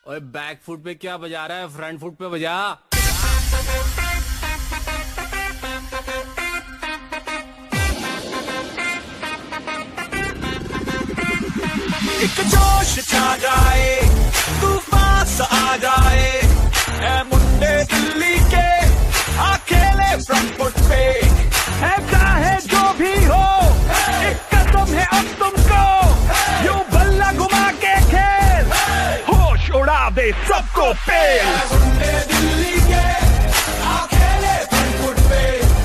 ओए back foot पे क्या बजा रहा है, फ्रंट फुट पे बजा। एक जोश छा जाए, तूफान सा आ जाए, ऐ मुंडे दिल्ली के अकेले फ्रंट फुट पे। है चाहे जो भी हो, एक कदम है अब तुमको, यूं बल्ला घुमा के खेल, होश उड़ा दे सबको पेल।